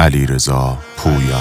علیرضا پویان.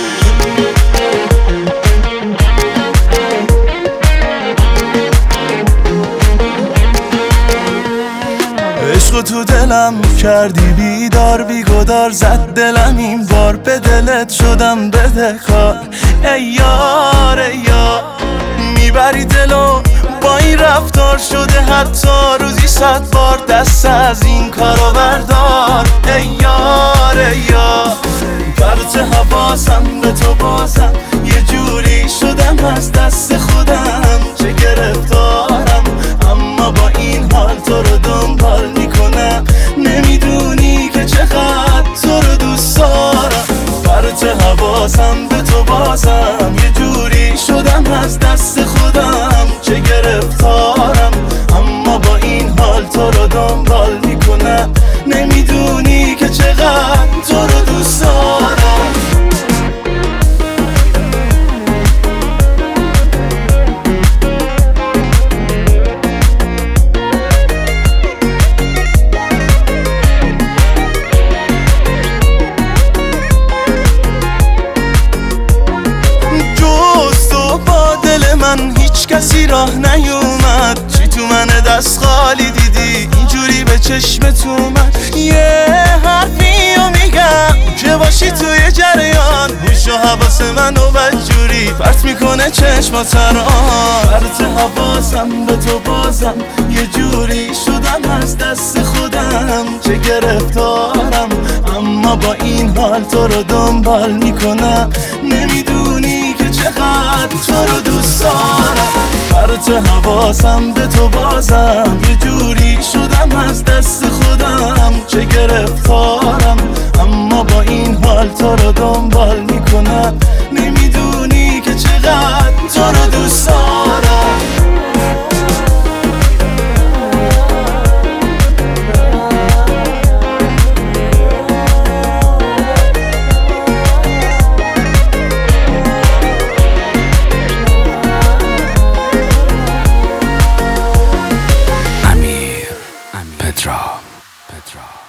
عشق تو دلم کردی بیدار، بیگدار زد دلم این بار، به دلت شدم بدهکار. ای یار ای یار، میبری دلو با این رفتار، شده حتی روزی 100 بار دست از این کارو بردار. ای یار ای یار، پرت حواسم به تو بازم، یه جوری شدم از دست خودم، چه گرفتارم اما با این حال تو رو دنبال میکنم. نمیدونی که چقدر تو رو دوست دارم، پرت حواسم به تو بازم، یه جوری شدم از دست خودم، چه گرفتارم اما با این حال تو رو دنبال میکنم. نمیدونی که چقدر تو رو دوست دارم. من هیچ کسی راه نیومد، چی تو من دست خالی دیدی اینجوری به چشمت اومد. یه حرفیو میگم که باشی توی جریان، هوش و حواس منو بدجوری پرت میکنه چشمات ران. پرت حواسم به تو بازم، یه جوری شدم از دست خودم، چه گرفتارم اما با این حال تو رو دنبال میکنم. نمیدونی که چقدر تو رو دوست دارم، پرت حواسم به تو بازم، یه جوری شدم از دست خودم، چه گرفتارم اما با این حال تو رو دنبال میکنم. نمیدونی که چقدر تو رو دوست دارم. Petra